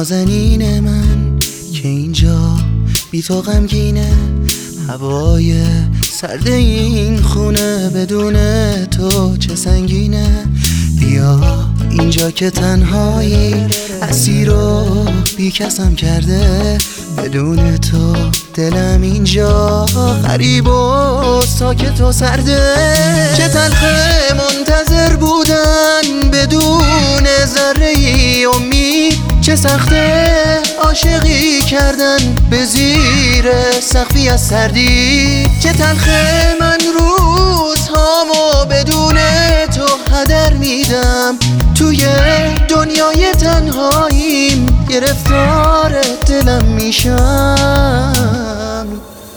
نازنین من که اینجا بی تو غمگینه، هوای سرد این خونه بدون تو چه سنگینه. بیا اینجا که تنهایی اسیر و بی کسم کرده، بدون تو دلم اینجا غریب و ساکت و سرده. چه تلخه منتظر بودن بدون ذره‌ای امید، چه سخته عاشقی کردن به زیر سقفی از سردی. چه تلخه من روزهامو بدون تو هدر میدم، توی دنیای تنهاییم گرفتار دلم میشم.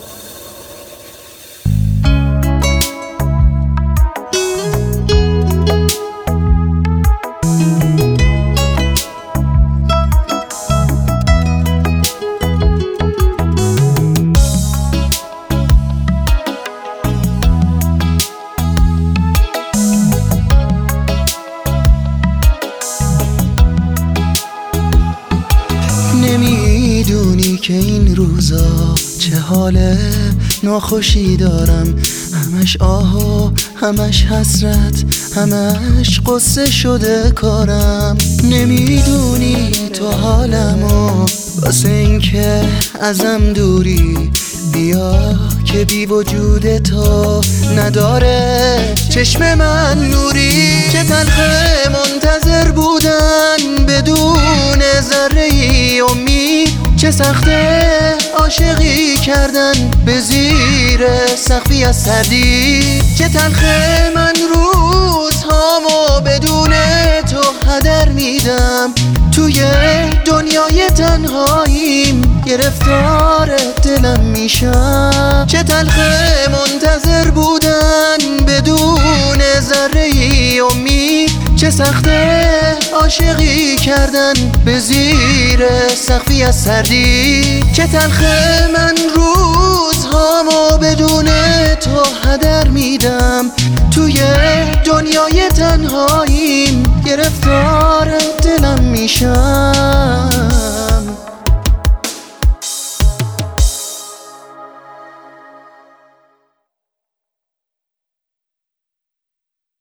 نمیدونی که این روزا چه حال ناخوشی دارم، همش آه و همش حسرت، همش قصه شده کارم. نمیدونی تو حالمو واسه این که ازم دوری، بیا که بی وجود تو نداره چشم من نوری. چه تلخه منتظر بودن بدون ذره‌ای امید، چه سخته عاشقی کردن به زیر سقفی از سردی. چه تلخه من روزهامو بدون تو هدر میدم، توی دنیای تنهاییم گرفتار دلم میشم. چه تلخه منتظر بودن بدون ذره‌ای امید، چه سخته عاشقی کردن به زیر سقفی از سردی. چه تلخه من